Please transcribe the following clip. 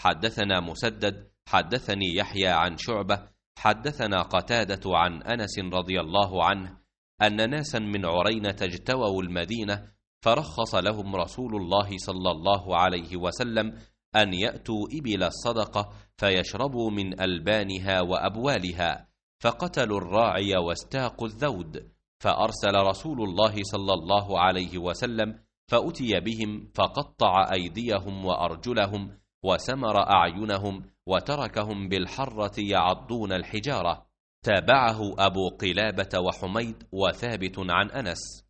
حدثنا مسدد حدثني يحيى عن شعبة حدثنا قتادة عن أنس رضي الله عنه أن ناسا من عرينة اجتووا المدينة، فرخص لهم رسول الله صلى الله عليه وسلم أن يأتوا إبل الصدقة فيشربوا من ألبانها وأبوالها، فقتلوا الراعي واستاقوا الذود، فأرسل رسول الله صلى الله عليه وسلم فأتي بهم فقطع أيديهم وأرجلهم وسمر أعينهم وتركهم بالحرة يعضون الحجارة. تابعه أبو قلابة وحميد وثابت عن أنس.